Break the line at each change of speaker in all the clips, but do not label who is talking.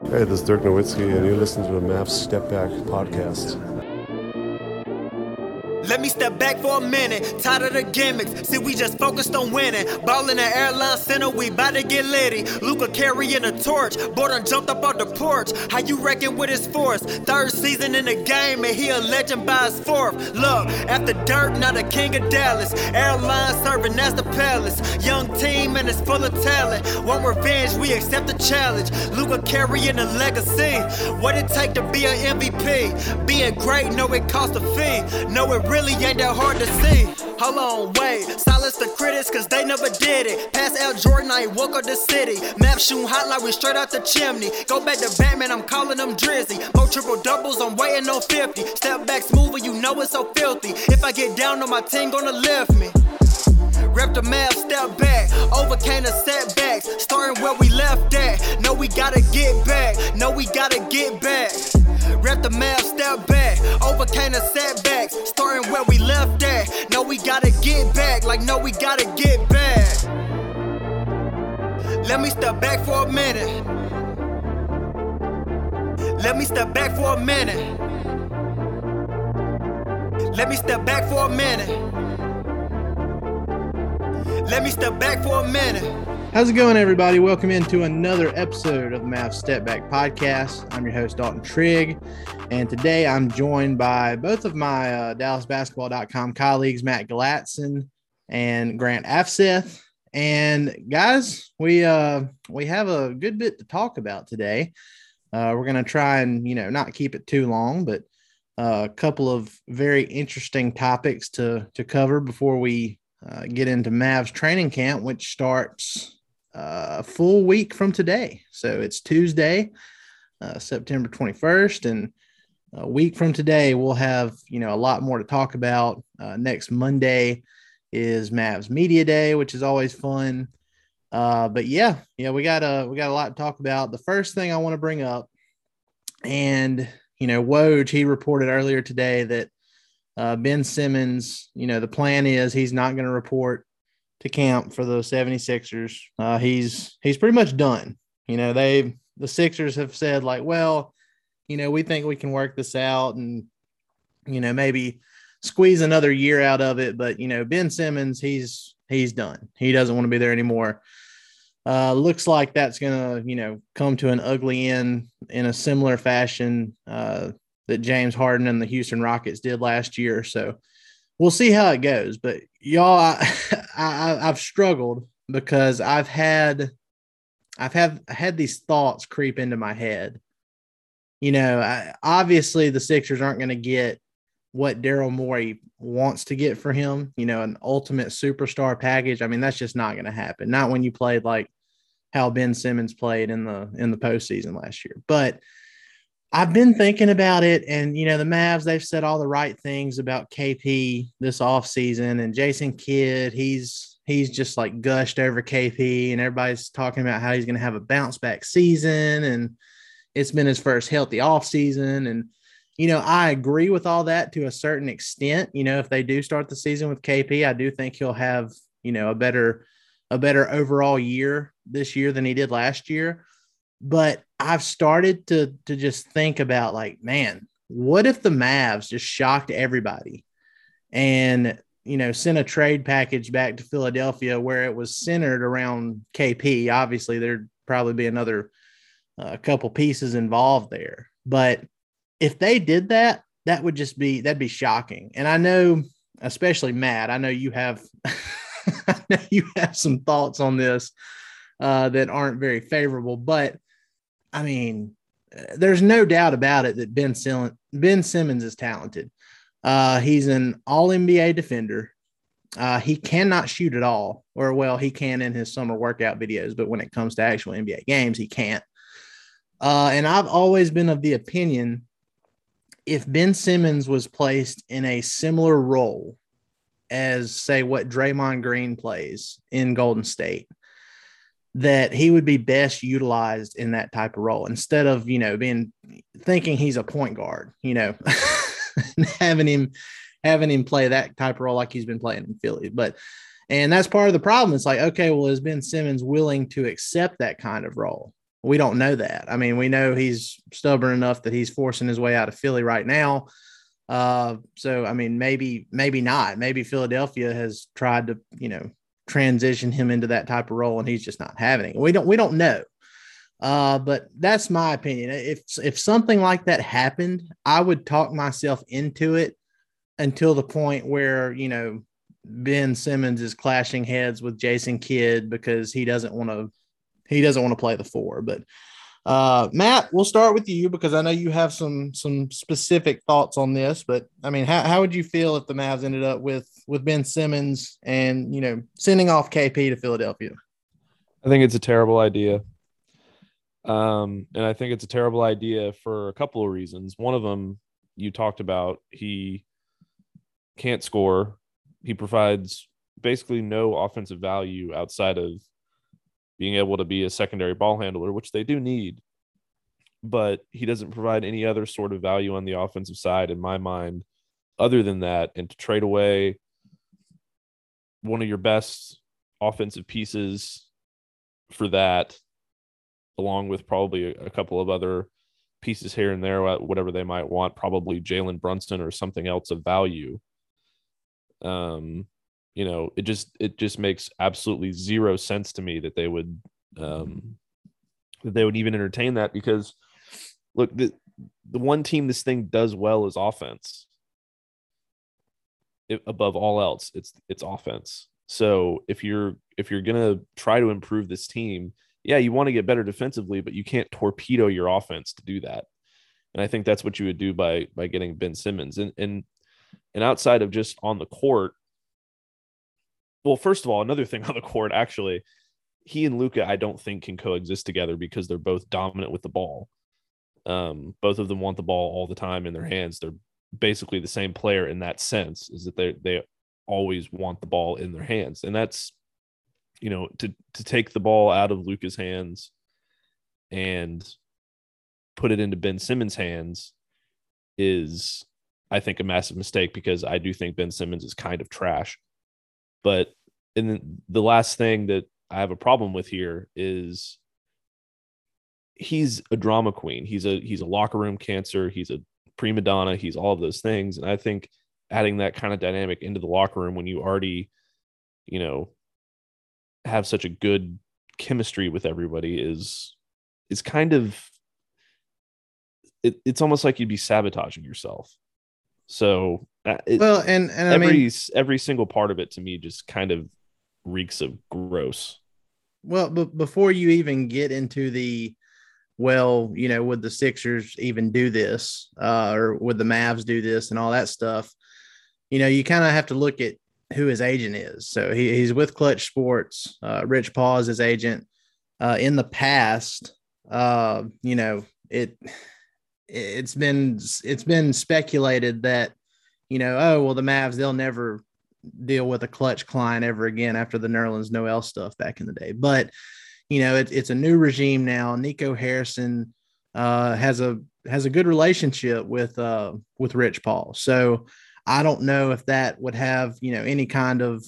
Hey, this is Dirk Nowitzki, and you're listening to the Mavs Step Back podcast.
Let me step back for a minute, tired of the gimmicks. See, we just focused on winning. Ballin' the airline center, we bout to get litty. Luka carrying a torch, boy done jumped up on the porch. How you reckon with his force? Third season in the game, and he a legend by his fourth. Look, after Dirk, now the king of Dallas. Airline serving as the palace. Young team, and it's full of talent. Want revenge, we accept the challenge. Luka carrying a legacy. What it take to be an MVP? Being great, know it cost a fee. Know it really ain't that hard to see. Hold on, wait. Silence the critics, cause they never did it. Past Al Jordan, I ain't woke up the city. Map shooting hot like we straight out the chimney. Go back to Batman, I'm calling them Drizzy. More triple doubles, I'm waiting on 50. Step back smoother, you know it's so filthy. If I get down on my team, gonna lift me. Rep the Mavs, step back, overcame the setbacks, starting where we left at. No, we gotta get back, no, we gotta get back. Rep the Mavs, step back, overcame the setbacks, starting where we left at. No, we gotta get back, like no, we gotta get back. Let me step back for a minute. Let me step back for a minute. Let me step back for a minute. Let me step back for a minute.
How's it going, everybody? Welcome into another episode of the Mavs Step Back podcast. I'm your host, Dalton Trigg, and today I'm joined by both of my DallasBasketball.com colleagues, Matt Galatson and Grant Afseth. And guys, we have a good bit to talk about today. We're going to try and not keep it too long, but a couple of very interesting topics to cover before we get into Mavs training camp, which starts a full week from today. So it's Tuesday, September 21st, and a week from today, we'll have, a lot more to talk about. Next Monday is Mavs Media Day, which is always fun. But we got a lot to talk about. The first thing I want to bring up, and, Woj, he reported earlier today that Ben Simmons, the plan is he's not going to report to camp for the 76ers. He's pretty much done. The Sixers have said like, well, we think we can work this out and, maybe squeeze another year out of it. But, Ben Simmons, he's done. He doesn't want to be there anymore. Looks like that's going to, come to an ugly end in a similar fashion that James Harden and the Houston Rockets did last year. So we'll see how it goes. But y'all, I've struggled because I've had these thoughts creep into my head. Obviously the Sixers aren't going to get what Daryl Morey wants to get for him, an ultimate superstar package. I mean, that's just not going to happen. Not when you played like how Ben Simmons played in the postseason last year. But I've been thinking about it, and, the Mavs, they've said all the right things about KP this offseason, and Jason Kidd, he's just like gushed over KP, and everybody's talking about how he's going to have a bounce back season, and it's been his first healthy offseason. And, I agree with all that to a certain extent. If they do start the season with KP, I do think he'll have, a better overall year this year than he did last year. But I've started to just think about like, man, what if the Mavs just shocked everybody and, sent a trade package back to Philadelphia where it was centered around KP? Obviously, there'd probably be another couple pieces involved there. But if they did that, that'd be shocking. And I know, especially Matt, I know you have some thoughts on this that aren't very favorable, but I mean, there's no doubt about it that Ben Simmons is talented. He's an all-NBA defender. He cannot shoot at all, or well, he can in his summer workout videos, but when it comes to actual NBA games, he can't. And I've always been of the opinion, if Ben Simmons was placed in a similar role as, say, what Draymond Green plays in Golden State, that he would be best utilized in that type of role instead of, thinking he's a point guard, having him play that type of role like he's been playing in Philly. And that's part of the problem. It's like, okay, well, is Ben Simmons willing to accept that kind of role? We don't know that. I mean, we know he's stubborn enough that he's forcing his way out of Philly right now. So I mean, maybe not. Maybe Philadelphia has tried to, transition him into that type of role, and he's just not having it. We don't know. But that's my opinion. If something like that happened, I would talk myself into it until the point where, Ben Simmons is clashing heads with Jason Kidd because he doesn't want to play the 4. But Matt, we'll start with you because I know you have some specific thoughts on this. But I mean, how would you feel if the Mavs ended up with Ben Simmons and sending off KP to Philadelphia?
I think it's a terrible idea. And I think it's a terrible idea for a couple of reasons. One of them you talked about, he can't score. He provides basically no offensive value outside of being able to be a secondary ball handler, which they do need. But he doesn't provide any other sort of value on the offensive side, in my mind, other than that. And to trade away one of your best offensive pieces for that, along with probably a couple of other pieces here and there, whatever they might want, probably Jalen Brunson or something else of value. It just makes absolutely zero sense to me that they would even entertain that, because look, the one team this thing does well is offense. Above all else, it's offense. So if you're gonna try to improve this team, yeah, you want to get better defensively, but you can't torpedo your offense to do that. And I think that's what you would do by getting Ben Simmons. And outside of just on the court, well, first of all, another thing on the court, actually, he and Luka, I don't think can coexist together because they're both dominant with the ball. Both of them want the ball all the time in their hands. They're basically the same player in that sense, is that they always want the ball in their hands. And that's, to take the ball out of Luka's hands and put it into Ben Simmons' hands is, I think, a massive mistake, because I do think Ben Simmons is kind of trash. But the last thing that I have a problem with here is he's a drama queen. He's a locker room cancer. He's a prima donna. He's all of those things. And I think adding that kind of dynamic into the locker room when you already, have such a good chemistry with everybody is kind of, it's almost like you'd be sabotaging yourself. So every single part of it to me just kind of reeks of gross.
Well, but before you even get into would the Sixers even do this, or would the Mavs do this and all that stuff? You kind of have to look at who his agent is. So he's with Clutch Sports. Rich Paul is his agent. In the past, it's been speculated that, the Mavs, they'll never deal with a Clutch client ever again after the Nerlens Noel stuff back in the day. But, it's a new regime now. Nico Harrison has a good relationship with Rich Paul. So I don't know if that would have, any kind of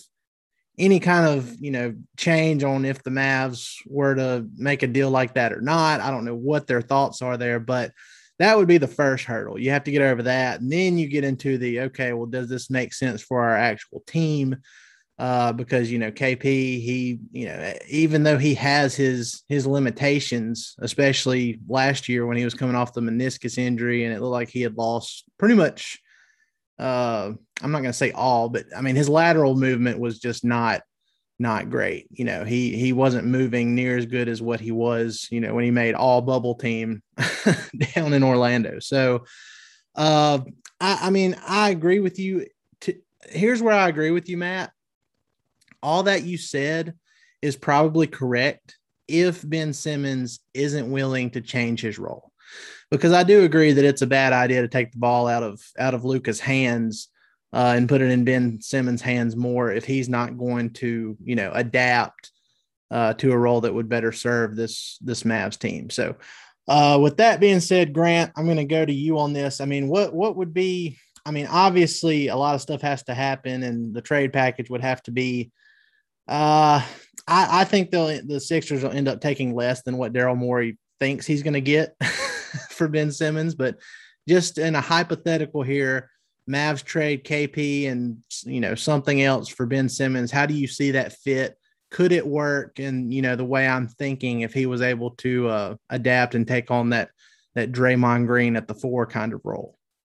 change on if the Mavs were to make a deal like that or not. I don't know what their thoughts are there, but that would be the first hurdle. You have to get over that. And then you get into okay, well, does this make sense for our actual team? Because, KP, he, even though he has his limitations, especially last year when he was coming off the meniscus injury and it looked like he had lost pretty much, I'm not going to say all, but I mean, his lateral movement was just not great. He wasn't moving near as good as what he was, when he made all bubble team down in Orlando. So, I agree with you. Here's where I agree with you, Matt. All that you said is probably correct if Ben Simmons isn't willing to change his role, because I do agree that it's a bad idea to take the ball out of Luka's hands and put it in Ben Simmons' hands more if he's not going to, adapt to a role that would better serve this Mavs team. So with that being said, Grant, I'm going to go to you on this. I mean, what would be, obviously a lot of stuff has to happen and the trade package would have to be, I think the Sixers will end up taking less than what Daryl Morey thinks he's going to get for Ben Simmons. But just in a hypothetical here, Mavs trade KP and, something else for Ben Simmons. How do you see that fit? Could it work? And, the way I'm thinking, if he was able to adapt and take on that Draymond Green at the 4 kind of role.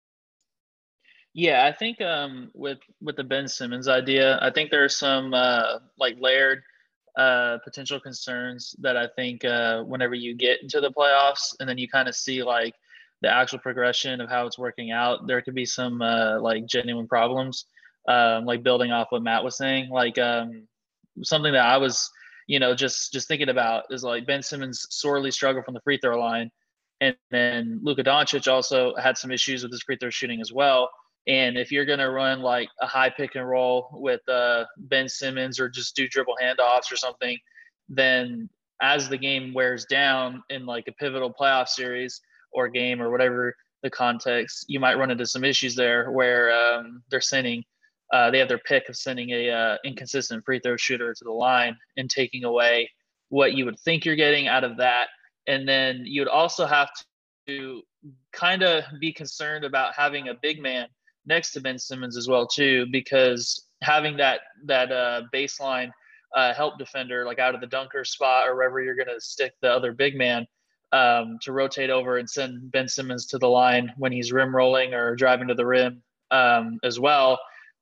Yeah, I think with the Ben Simmons idea, I think there are some layered potential concerns that I think whenever you get into the playoffs and then you kind of see like the actual progression of how it's working out, there could be some genuine problems. Like building off what Matt was saying, something that I was just thinking about is like Ben Simmons sorely struggled from the free throw line, and then Luka Doncic also had some issues with his free throw shooting as well. And if you're going to run like a high pick and roll with Ben Simmons or just do dribble handoffs or something, then as the game wears down in like a pivotal playoff series or game or whatever the context, you might run into some issues there where they're sending they have their pick of sending a inconsistent free throw shooter to the line and taking away what you would think you're getting out of that. And then you'd also have to kind of be concerned about having a big man next to Ben Simmons as well too, because having that baseline help defender like out of the dunker spot or wherever you're going to stick the other big man to rotate over and send Ben Simmons to the line when he's rim rolling or driving to the rim as well.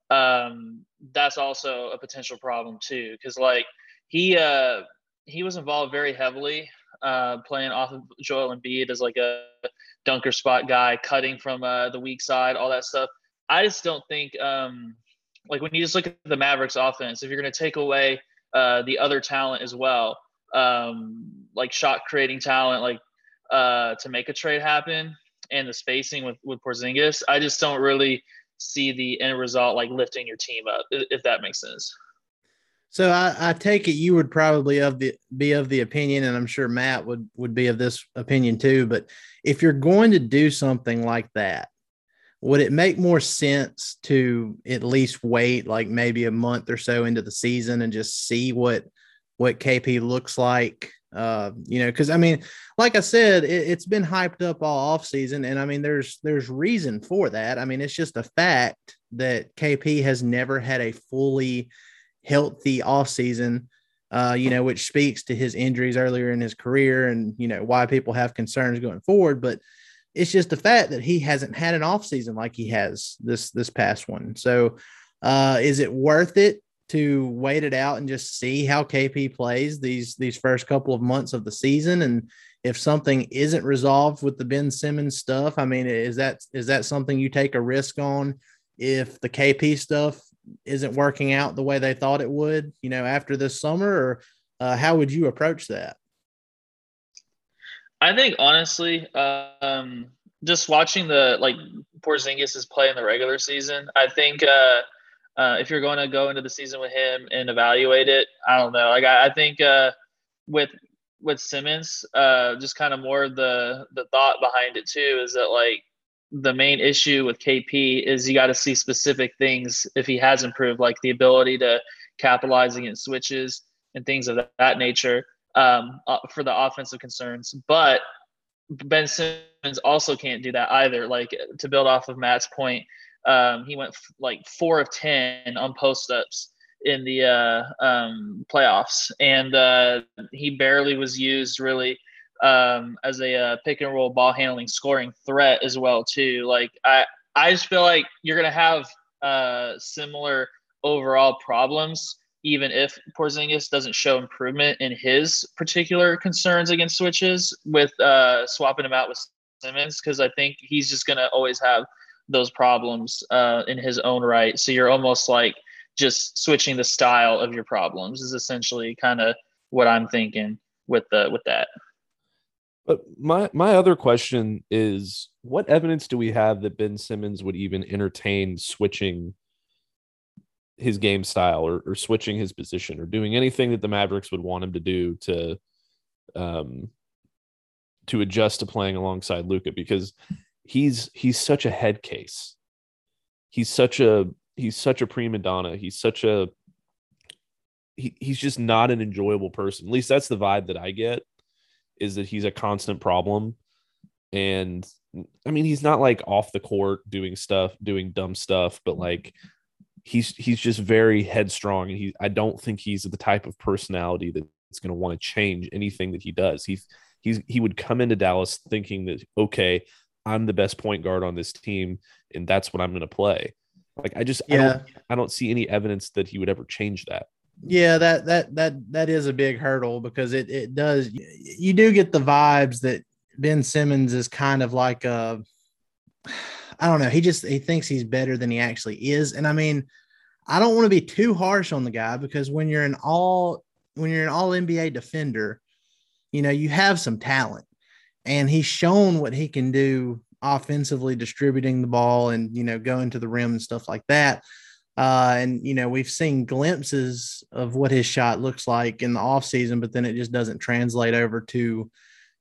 That's also a potential problem too, because like he was involved very heavily playing off of Joel Embiid as like a dunker spot guy, cutting from the weak side, all that stuff. I just don't think like when you just look at the Mavericks offense, if you're going to take away the other talent as well, like shot creating talent, like to make a trade happen, and the spacing with Porzingis, I just don't really see the end result like lifting your team up, if that makes sense.
So I take it you would probably be of the opinion, and I'm sure Matt would be of this opinion too, but if you're going to do something like that, would it make more sense to at least wait like maybe a month or so into the season and just see what KP looks like? Because I mean, like I said, it's been hyped up all offseason, and I mean, there's reason for that. I mean, it's just a fact that KP has never had a fully healthy offseason, which speaks to his injuries earlier in his career and, why people have concerns going forward. But it's just the fact that he hasn't had an offseason like he has this past one. So is it worth it to wait it out and just see how KP plays these first couple of months of the season? And if something isn't resolved with the Ben Simmons stuff, I mean, is that something you take a risk on if the KP stuff isn't working out the way they thought it would, after this summer? Or how would you approach that?
I think honestly, just watching Porzingis' play in the regular season, I think if you're going to go into the season with him and evaluate it, I don't know. Like I think with Simmons, just kind of more the thought behind it too is that like the main issue with KP is you got to see specific things if he has improved, like the ability to capitalize against switches and things of that nature. For the offensive concerns, but Ben Simmons also can't do that either. Like to build off of Matt's point, he went 4 of 10 on post-ups in the playoffs, and he barely was used really as a pick and roll ball handling scoring threat as well too. Like I just feel like you're gonna have similar overall problems even if Porzingis doesn't show improvement in his particular concerns against switches with swapping him out with Simmons, because I think he's just going to always have those problems in his own right. So you're almost like just switching the style of your problems is essentially kind of what I'm thinking with that.
But my other question is, what evidence do we have that Ben Simmons would even entertain switching his game style or switching his position or doing anything that the Mavericks would want him to do to adjust to playing alongside Luka? Because he's such a head case. He's such a prima donna. He's just not an enjoyable person. At least that's the vibe that I get, is that he's a constant problem. And I mean, he's not like off the court doing dumb stuff, but like he's just very headstrong. And I don't think he's the type of personality that's going to want to change anything that he does. He would come into Dallas thinking that, okay, I'm the best point guard on this team, and that's what I'm going to play. Like, I don't see any evidence that he would ever change that.
Yeah, that is a big hurdle, because it does. You do get the vibes that Ben Simmons is kind of like I don't know. He thinks he's better than he actually is. And I mean, I don't want to be too harsh on the guy, because when you're an all NBA defender, you know, you have some talent, and he's shown what he can do offensively, distributing the ball and, you know, going to the rim and stuff like that. And, you know, we've seen glimpses of what his shot looks like in the offseason, but then it just doesn't translate over to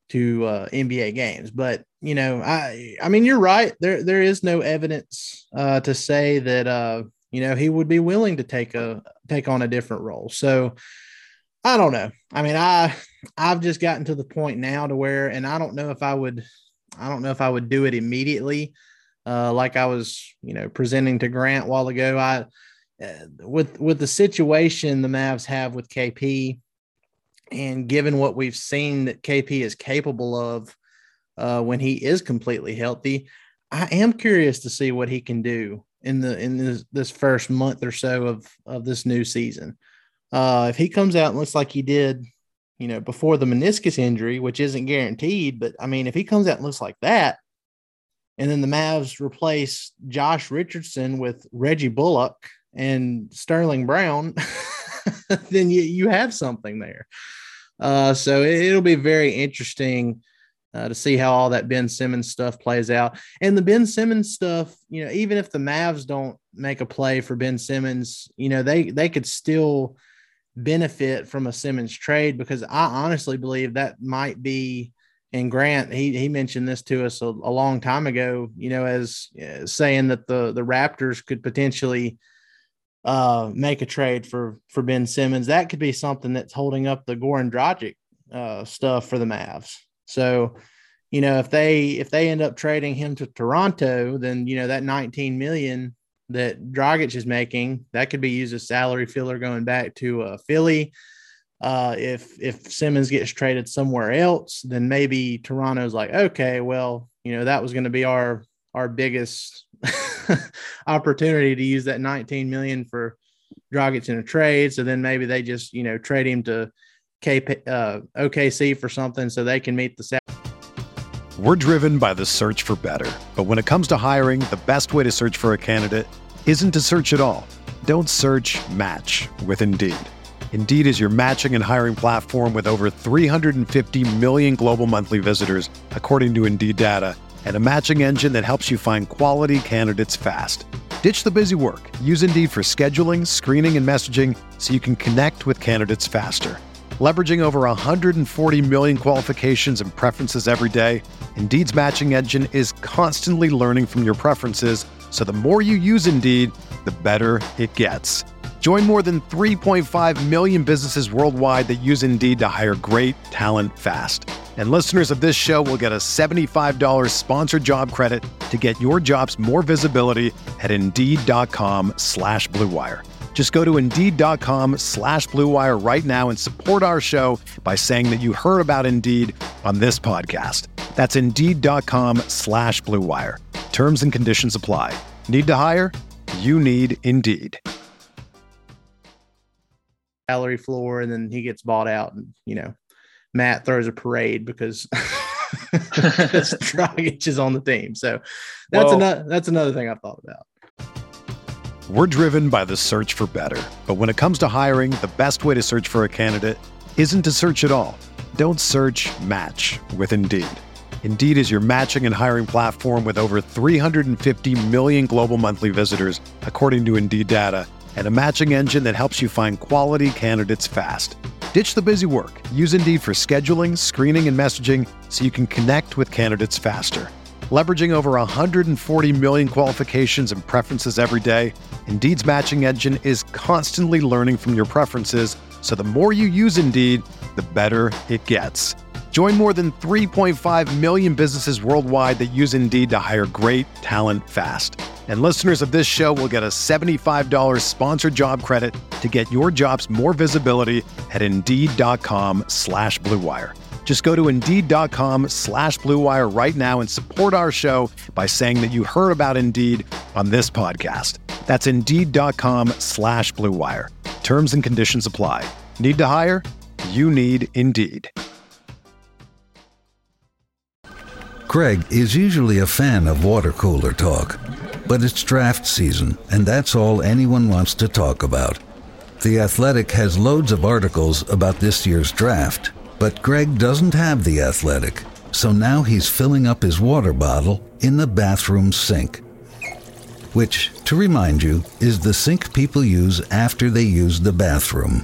NBA games. But, you know, I mean, you're right. There is no evidence to say that, you know, he would be willing to take on a different role. So I don't know. I mean, I've just gotten to the point now to where, and I don't know if I would do it immediately. Like I was, you know, presenting to Grant a while ago, with the situation the Mavs have with KP, and given what we've seen that KP is capable of when he is completely healthy, I am curious to see what he can do in this first month or so of this new season. If he comes out and looks like he did, you know, before the meniscus injury, which isn't guaranteed, but I mean, if he comes out and looks like that, and then the Mavs replace Josh Richardson with Reggie Bullock and Sterling Brown, then you have something there. So it'll be very interesting to see how all that Ben Simmons stuff plays out. And the Ben Simmons stuff, you know, even if the Mavs don't make a play for Ben Simmons, you know, they could still benefit from a Simmons trade, because I honestly believe that might be, and Grant, he mentioned this to us a long time ago, you know, as saying that the Raptors could potentially make a trade for Ben Simmons. That could be something that's holding up the Goran Dragic stuff for the Mavs. So, you know, if they end up trading him to Toronto, then, you know, that $19 million that Dragic is making, that could be used as salary filler going back to Philly. If Simmons gets traded somewhere else, then maybe Toronto's like, okay, well, you know, that was going to be our biggest opportunity to use that $19 million for Dragic in a trade. So then maybe they just, you know, trade him to OKC for something so they can meet the salary.
We're driven by the search for better. But when it comes to hiring, the best way to search for a candidate isn't to search at all. Don't search, match with Indeed. Indeed is your matching and hiring platform with over 350 million global monthly visitors, according to Indeed data, and a matching engine that helps you find quality candidates fast. Ditch the busy work. Use Indeed for scheduling, screening, and messaging so you can connect with candidates faster. Leveraging over 140 million qualifications and preferences every day, Indeed's matching engine is constantly learning from your preferences, so the more you use Indeed, the better it gets. Join more than 3.5 million businesses worldwide that use Indeed to hire great talent fast. And listeners of this show will get a $75 sponsored job credit to get your jobs more visibility at Indeed.com/Blue Wire. Just go to Indeed.com/Blue Wire right now and support our show by saying that you heard about Indeed on this podcast. That's Indeed.com/Blue Wire. Terms and conditions apply. Need to hire? You need Indeed.
Salary floor, and then he gets bought out, and, you know, Matt throws a parade because Dragic is on the team. So that's another thing I've thought about.
We're driven by the search for better. But when it comes to hiring, the best way to search for a candidate isn't to search at all. Don't search, match with Indeed. Indeed is your matching and hiring platform with over 350 million global monthly visitors, according to Indeed data, and a matching engine that helps you find quality candidates fast. Ditch the busy work. Use Indeed for scheduling, screening, and messaging so you can connect with candidates faster. Leveraging over 140 million qualifications and preferences every day, Indeed's matching engine is constantly learning from your preferences, so the more you use Indeed, the better it gets. Join more than 3.5 million businesses worldwide that use Indeed to hire great talent fast. And listeners of this show will get a $75 sponsored job credit to get your jobs more visibility at Indeed.com/Blue Wire. Just go to Indeed.com/Blue Wire right now and support our show by saying that you heard about Indeed on this podcast. That's Indeed.com/Blue Wire. Terms and conditions apply. Need to hire? You need Indeed.
Greg is usually a fan of water cooler talk, but it's draft season, and that's all anyone wants to talk about. The Athletic has loads of articles about this year's draft, but Greg doesn't have The Athletic, so now he's filling up his water bottle in the bathroom sink. Which, to remind you, is the sink people use after they use the bathroom.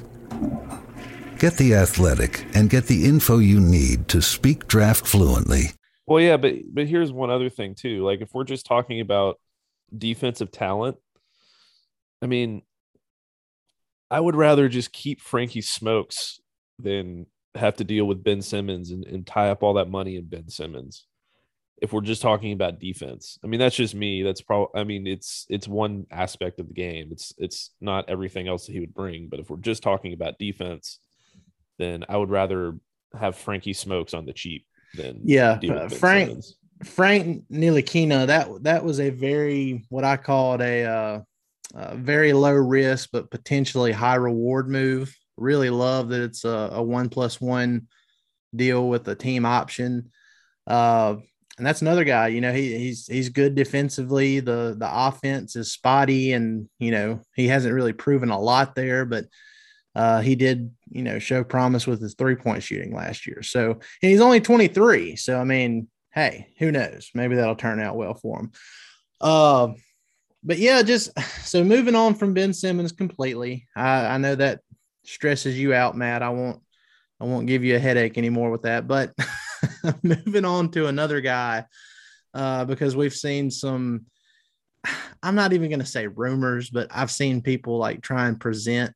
Get The Athletic and get the info you need to speak draft fluently.
Well, yeah, but here's one other thing too. Like, if we're just talking about defensive talent, I mean, I would rather just keep Frankie Smokes than have to deal with Ben Simmons and tie up all that money in Ben Simmons. If we're just talking about defense, I mean, that's just me. That's probably, I mean, it's one aspect of the game. It's not everything else that he would bring. But if we're just talking about defense, then I would rather have Frankie Smokes on the cheap than
Frank Ntilikina. That was a very, what I called a very low risk but potentially high reward move. Really love that it's a 1+1 deal with a team option. And that's another guy, you know, he's good defensively. The offense is spotty, and, you know, he hasn't really proven a lot there, but he did, you know, show promise with his 3-point shooting last year. So, and he's only 23. So, I mean, hey, who knows? Maybe that'll turn out well for him. But yeah, just so moving on from Ben Simmons completely. I know that stresses you out, Matt. I won't give you a headache anymore with that, but moving on to another guy, because we've seen some, I'm not even going to say rumors, but I've seen people like try and present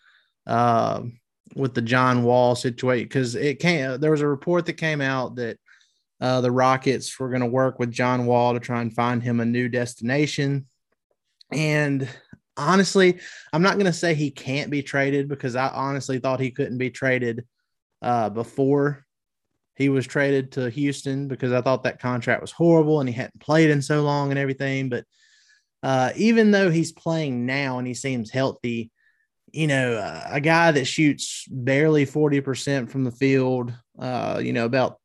with the John Wall situation, because there was a report that came out that the Rockets were going to work with John Wall to try and find him a new destination. And honestly, I'm not going to say he can't be traded, because I honestly thought he couldn't be traded before he was traded to Houston, because I thought that contract was horrible and he hadn't played in so long and everything. But even though he's playing now and he seems healthy, you know, a guy that shoots barely 40% from the field, you know, about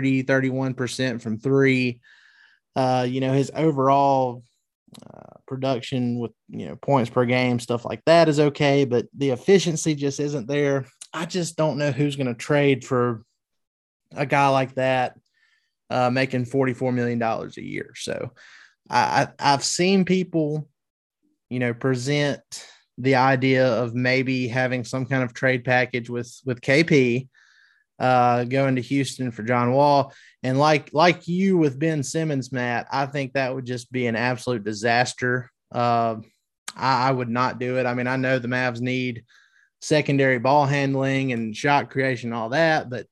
31% from three, you know, his overall production with, you know, points per game, stuff like that is okay, but the efficiency just isn't there. I just don't know who's going to trade for a guy like that, making $44 million a year. So I've seen people, you know, present the idea of maybe having some kind of trade package with KP, going to Houston for John Wall. And like you with Ben Simmons, Matt, I think that would just be an absolute disaster. I would not do it. I mean, I know the Mavs need secondary ball handling and shot creation, all that, but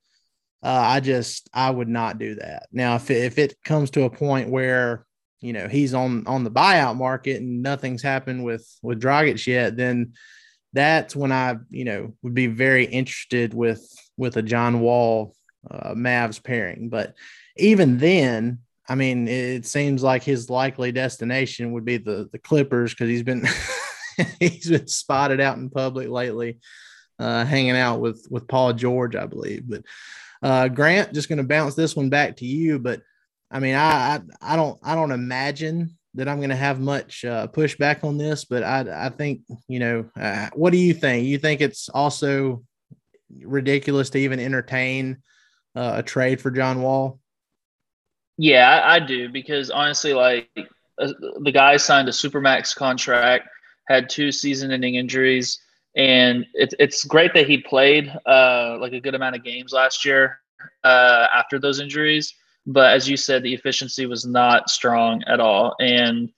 I would not do that. Now, if it comes to a point where, you know, he's on the buyout market and nothing's happened with Dragic yet, then that's when I, you know, would be very interested with a John Wall Mavs pairing. But even then, I mean, it seems like his likely destination would be the Clippers, because he's been he's been spotted out in public lately, hanging out with Paul George, I believe. But Grant, just going to bounce this one back to you. But I mean, I don't imagine that I'm going to have much pushback on this, but I think, you know, what do you think? You think it's also ridiculous to even entertain a trade for John Wall?
Yeah, I do, because honestly, like, the guy signed a supermax contract, had 2 season-ending injuries, and it's great that he played like a good amount of games last year after those injuries. But as you said, the efficiency was not strong at all. And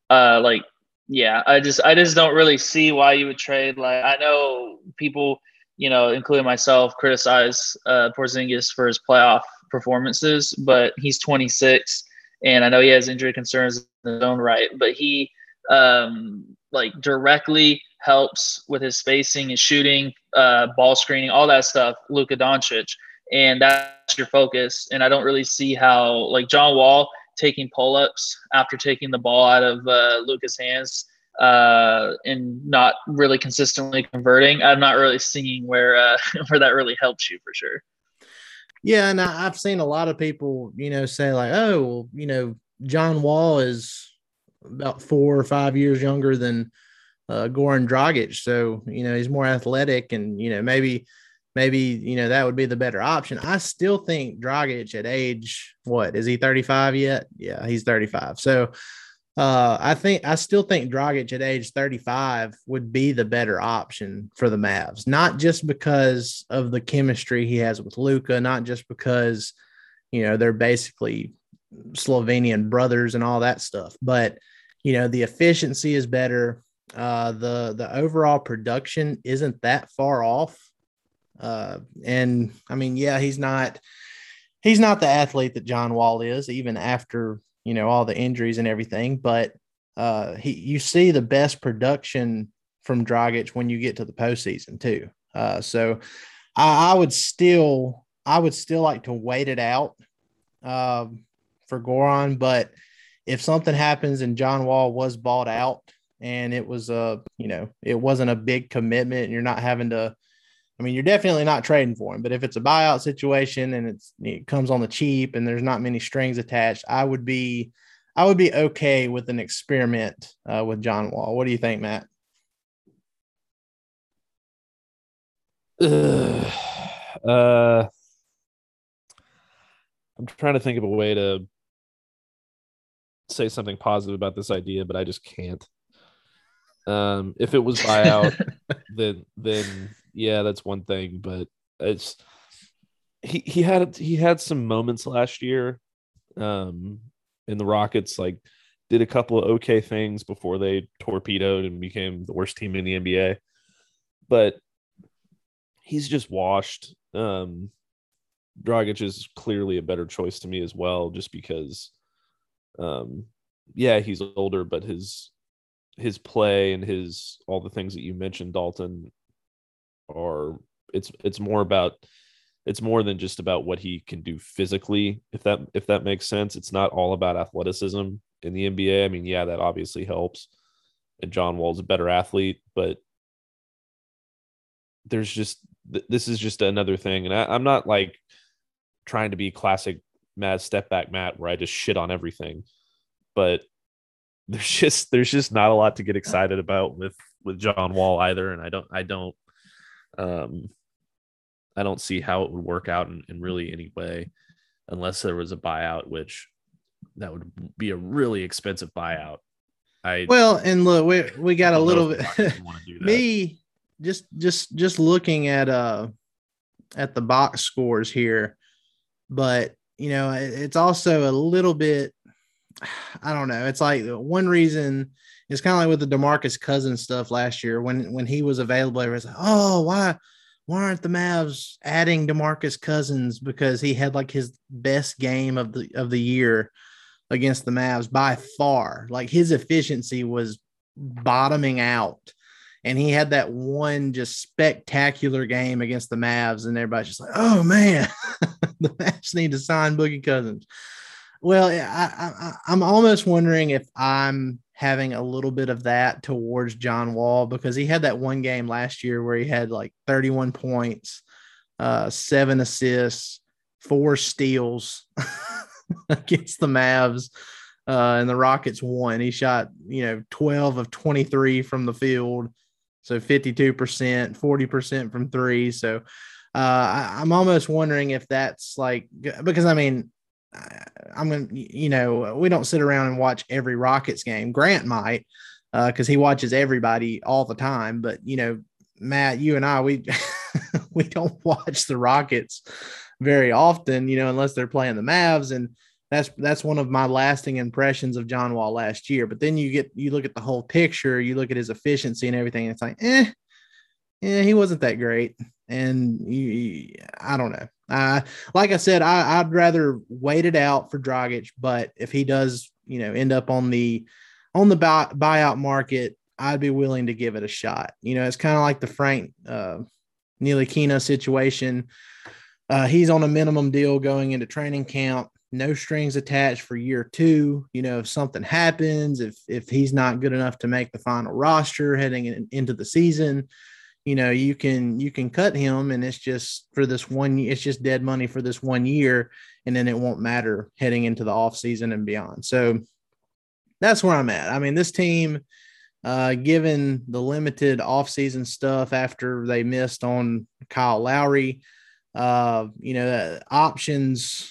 I just don't really see why you would trade. Like, I know people including myself, criticize Porzingis for his playoff performances, but he's 26, and I know he has injury concerns in his own right, but he directly helps with his spacing and shooting, ball screening, all that stuff, Luka Doncic, and that's your focus. And I don't really see how John Wall taking pull-ups after taking the ball out of Luka's hands and not really consistently converting. I'm not really seeing where that really helps you for sure.
Yeah, and I've seen a lot of people, say oh, well, John Wall is about 4 or 5 years younger than Goran Dragic, so he's more athletic, and maybe that would be the better option. I still think Dragic at age, what is he, 35 yet? Yeah, he's 35. So I still think Dragic at age 35 would be the better option for the Mavs, not just because of the chemistry he has with Luka, not just because they're basically Slovenian brothers and all that stuff, but the efficiency is better. The overall production isn't that far off. And I mean, yeah, he's not the athlete that John Wall is, even after, all the injuries and everything, but you see the best production from Dragic when you get to the postseason too. So I would still like to wait it out for Goran, but if something happens and John Wall was bought out and it was it wasn't a big commitment and you're not having to, you're definitely not trading for him, but if it's a buyout situation and it comes on the cheap and there's not many strings attached, I would be okay with an experiment with John Wall. What do you think, Matt?
I'm trying to think of a way to say something positive about this idea, but I just can't. If it was buyout, then yeah, that's one thing. But it's he had some moments last year, in the Rockets, did a couple of okay things before they torpedoed and became the worst team in the NBA. But he's just washed. Dragic is clearly a better choice to me as well, just because, he's older, but his play and all the things that you mentioned, Dalton, it's more than just about what he can do physically, if that makes sense. It's not all about athleticism in the NBA. That obviously helps, and John Wall's a better athlete, but this is just another thing. And I'm not trying to be classic Mad step back Matt where I just shit on everything, but there's just not a lot to get excited about with John Wall either. And I don't see how it would work out in really any way, unless there was a buyout, which that would be a really expensive buyout.
And look, we got a little bit. Me just looking at the box scores here, but it's also a little bit, I don't know. It's one reason is kind of like with the DeMarcus Cousins stuff last year when he was available. Everyone's like, oh, why aren't the Mavs adding DeMarcus Cousins? Because he had his best game of the year against the Mavs by far. His efficiency was bottoming out, and he had that one just spectacular game against the Mavs, and everybody's just like, oh man, the Mavs need to sign Boogie Cousins. Well, I'm almost wondering if I'm having a little bit of that towards John Wall, because he had that one game last year where he had 31 points, 7 assists, 4 steals against the Mavs, and the Rockets won. He shot, 12 of 23 from the field, so 52%, 40% from 3. So I'm almost wondering if that's because I'm going to, we don't sit around and watch every Rockets game. Grant might, because he watches everybody all the time. But, Matt, you and I, we don't watch the Rockets very often, unless they're playing the Mavs. And that's one of my lasting impressions of John Wall last year. But then you look at the whole picture, you look at his efficiency and everything. And it's he wasn't that great. And I don't know. Like I said, I'd rather wait it out for Dragic, but if he does, end up on the buyout market, I'd be willing to give it a shot. It's kind of like the Frank Ntilikina situation. He's on a minimum deal going into training camp, no strings attached for year 2. If something happens, if he's not good enough to make the final roster heading into the season, you can cut him, and it's just for this 1 year. It's just dead money for this 1 year, and then it won't matter heading into the off season and beyond. So that's where I'm at. I mean, this team, given the limited offseason stuff after they missed on Kyle Lowry, options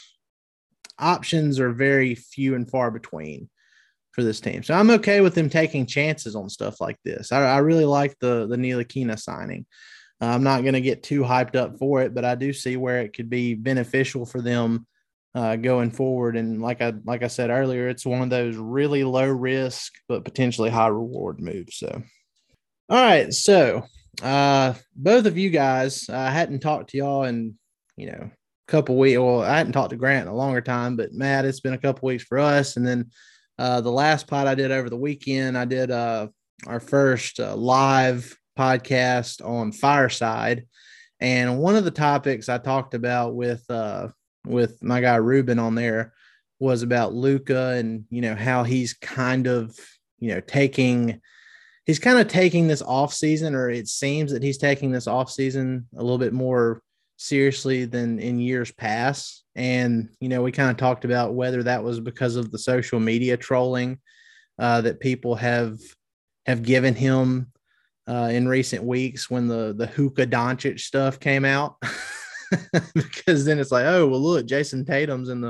are very few and far between for this team. So I'm okay with them taking chances on stuff like this. I really like the Ntilikina signing. I'm not going to get too hyped up for it, but I do see where it could be beneficial for them going forward. And like I said earlier, it's one of those really low risk but potentially high reward moves. So, all right. So both of you guys, I hadn't talked to y'all in, a couple weeks. Well, I hadn't talked to Grant in a longer time, but Matt, it's been a couple weeks for us. And then the last pod I did over the weekend, I did our first live podcast on Fireside. And one of the topics I talked about with my guy Ruben on there was about Luka and, how he's kind of, taking this off season, or it seems that he's taking this off season a little bit more seriously than in years past. And, we kind of talked about whether that was because of the social media trolling that people have given him in recent weeks when the Hookah Doncic stuff came out. Because then it's like, oh, well, look, Jason Tatum's in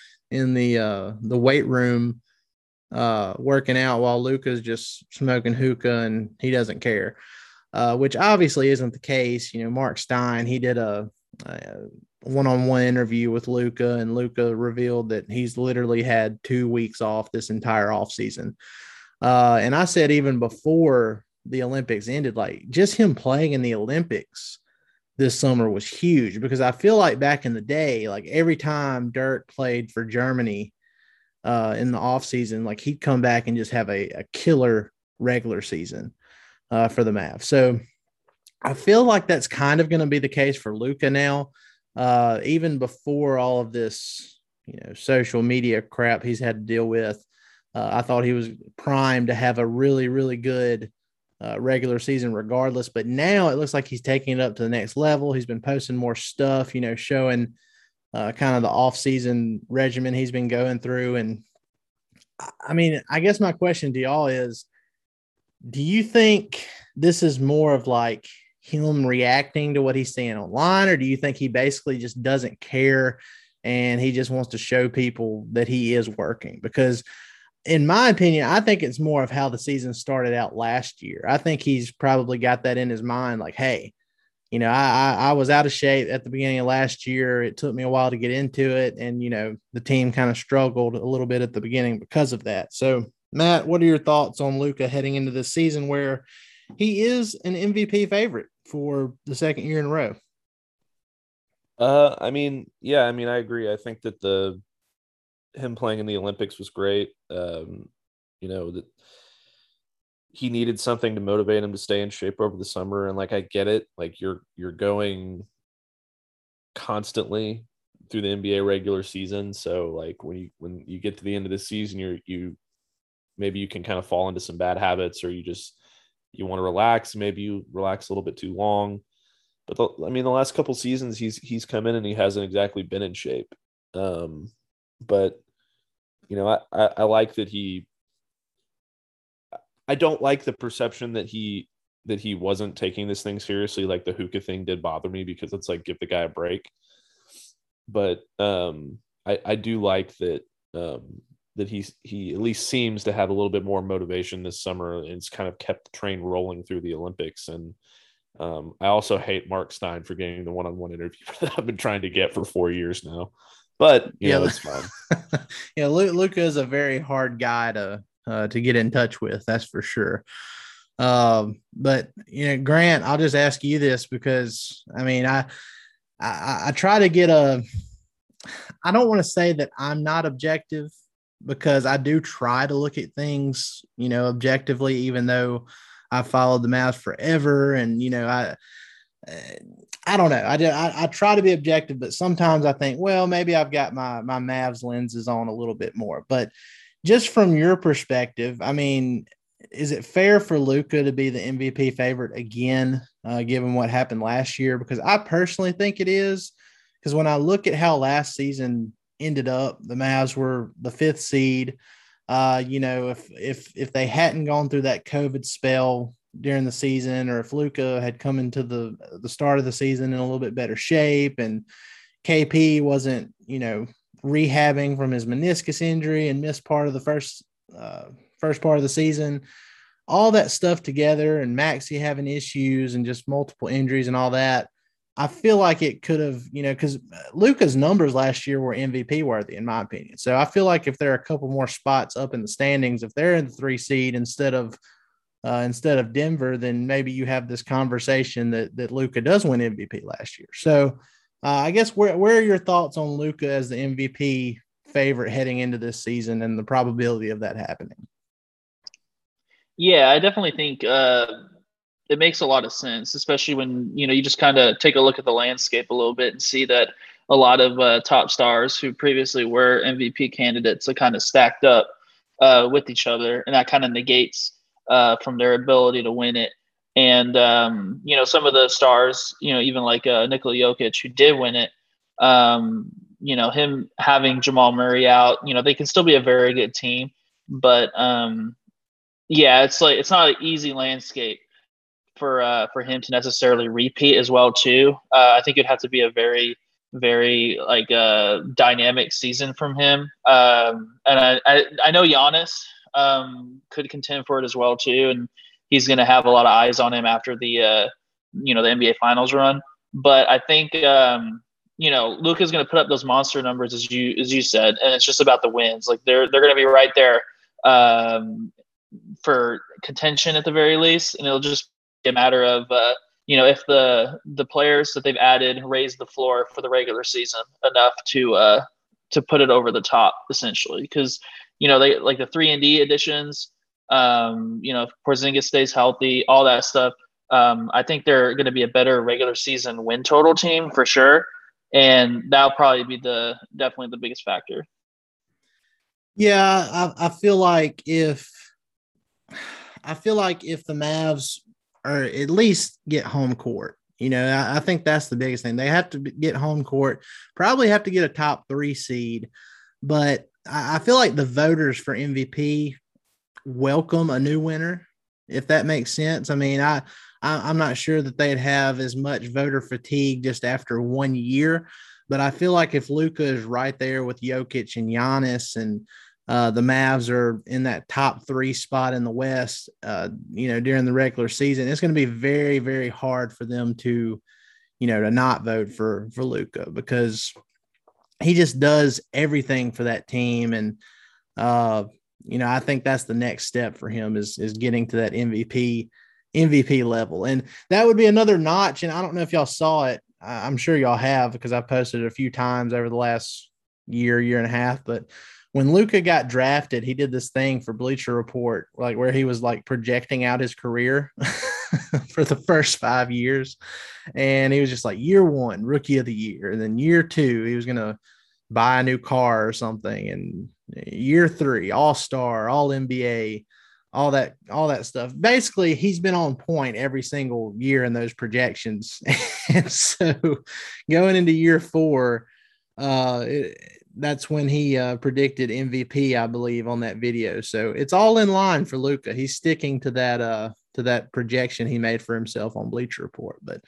the weight room working out while Luka's just smoking hookah and he doesn't care, which obviously isn't the case. Mark Stein, he did a one-on-one interview with Luka, and Luka revealed that he's literally had 2 weeks off this entire offseason. And I said even before the Olympics ended, like just him playing in the Olympics this summer was huge, because I feel like back in the day, like every time Dirk played for Germany in the off season, like he'd come back and just have a killer regular season for the Mavs. So I feel like that's kind of going to be the case for Luka now, even before all of this, social media crap he's had to deal with. I thought he was primed to have a really, really good regular season regardless, but now it looks like he's taking it up to the next level. He's been posting more stuff, showing kind of the off-season regimen he's been going through. And I mean, I guess my question to y'all is, do you think this is more of like him reacting to what he's seeing online, or do you think he basically just doesn't care and he just wants to show people that he is working? Because in my opinion, I think it's more of how the season started out last year. I think he's probably got that in his mind, like, hey, I was out of shape at the beginning of last year. It took me a while to get into it. And, the team kind of struggled a little bit at the beginning because of that. So, Matt, what are your thoughts on Luka heading into this season where he is an MVP favorite for the second year in a row?
I agree. I think that him playing in the Olympics was great. That he needed something to motivate him to stay in shape over the summer. And like, I get it. Like you're going constantly through the NBA regular season. So like when you get to the end of the season, maybe you can kind of fall into some bad habits, or you want to relax. Maybe you relax a little bit too long. But the last couple seasons he's come in and he hasn't exactly been in shape. But I like that I don't like the perception that he wasn't taking this thing seriously. Like the hookah thing did bother me, because it's like, give the guy a break. But I do like that that he at least seems to have a little bit more motivation this summer, and it's kind of kept the train rolling through the Olympics. And I also hate Mark Stein for getting the one-on-one interview that I've been trying to get for 4 years now. But it's fine.
Yeah, Luka is a very hard guy to get in touch with. That's for sure. But Grant, I'll just ask you this because I try to get I don't want to say that I'm not objective because I do try to look at things, objectively, even though I've followed the Mavs forever. And, I don't know. I try to be objective, but sometimes I think, well, maybe I've got my Mavs lenses on a little bit more. But just from your perspective, is it fair for Luka to be the MVP favorite again, given what happened last year? Because I personally think it is. Because when I look at how last season ended up, the Mavs were the 5th seed. If they hadn't gone through that COVID spell during the season, or if Luka had come into the start of the season in a little bit better shape, and KP wasn't, rehabbing from his meniscus injury and missed part of the first part of the season, all that stuff together, and Maxey having issues and just multiple injuries and all that, I feel like it could have, because Luka's numbers last year were MVP worthy, in my opinion. So I feel like if there are a couple more spots up in the standings, if they're in the 3 seed instead of Denver, then maybe you have this conversation that Luka does win MVP last year. So I guess where are your thoughts on Luka as the MVP favorite heading into this season and the probability of that happening?
Yeah, I definitely think it makes a lot of sense, especially when, you just kind of take a look at the landscape a little bit and see that a lot of top stars who previously were MVP candidates are kind of stacked up with each other, and that kind of negates from their ability to win it. And, some of the stars, even like Nikola Jokic, who did win it, him having Jamal Murray out, they can still be a very good team. But, it's not an easy landscape for him to necessarily repeat as well, too. I think it'd have to be a very, very dynamic season from him. And I know Giannis could contend for it as well, too. And he's going to have a lot of eyes on him after the NBA Finals run. But I think, Luka's going to put up those monster numbers, as you said, and it's just about the wins. Like they're going to be right there for contention at the very least, and it'll just be a matter of if the players that they've added raise the floor for the regular season enough to put it over the top, essentially, because they like the 3-and-D additions. If Porzingis stays healthy, all that stuff. I think they're going to be a better regular season win total team for sure, and that'll probably be definitely the biggest factor.
Yeah, I feel like if the Mavs or at least get home court, I think that's the biggest thing. They have to get home court, probably have to get a top 3 seed, but I feel like the voters for MVP welcome a new winner, if that makes sense. I'm not sure that they'd have as much voter fatigue just after 1 year, but I feel like if Luka is right there with Jokic and Giannis, and the Mavs are in that top 3 spot in the West, during the regular season, it's going to be very, very hard for them to not vote for Luka, because he just does everything for that team. And, I think that's the next step for him is getting to that MVP level. And that would be another notch. And I don't know if y'all saw it. I'm sure y'all have, because I posted it a few times over the last year and a half. But when Luka got drafted, he did this thing for Bleacher Report, like where he was like projecting out his career for the first 5 years. And he was just like, year 1, rookie of the year. And then year 2, he was going to buy a new car or something. And year 3, all-star, all NBA, all that stuff. Basically, he's been on point every single year in those projections. And so going into year 4, that's when he predicted MVP, I believe, on that video. So it's all in line for Luka. He's sticking to that projection he made for himself on Bleacher Report. But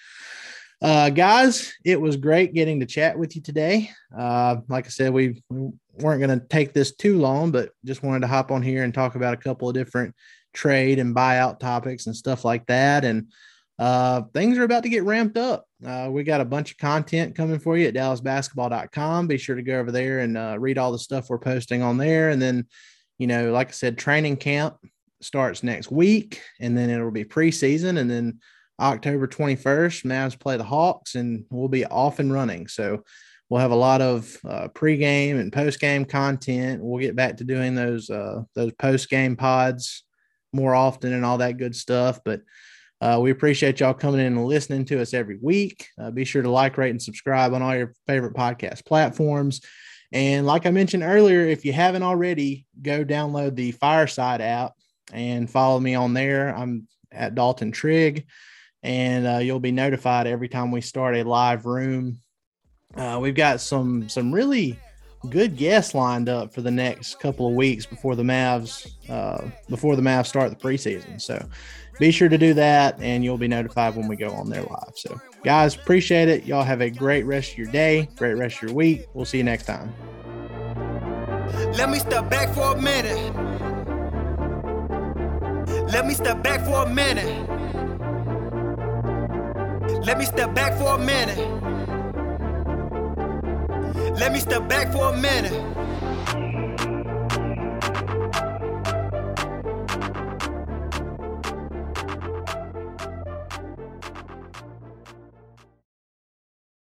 guys, it was great getting to chat with you today. Like I said, we weren't going to take this too long, but just wanted to hop on here and talk about a couple of different trade and buyout topics and stuff like that. And things are about to get ramped up. We got a bunch of content coming for you at dallasbasketball.com. Be sure to go over there and read all the stuff we're posting on there. And then, like I said, training camp starts next week, and then it'll be preseason, and then October 21st, Mavs play the Hawks, and we'll be off and running. So we'll have a lot of pregame and postgame content. We'll get back to doing those postgame pods more often and all that good stuff. But we appreciate y'all coming in and listening to us every week. Be sure to like, rate, and subscribe on all your favorite podcast platforms. And like I mentioned earlier, if you haven't already, go download the Fireside app and follow me on there. I'm at Dalton Trigg, and you'll be notified every time we start a live room. We've got some really good guests lined up for the next couple of weeks before the Mavs start the preseason. So be sure to do that, and you'll be notified when we go on there live. So guys, appreciate it. Y'all have a great rest of your day, great rest of your week. We'll see you next time.
Let me step back for a minute. Let me step back for a minute. Let me step back for a minute. Let me step back for a minute.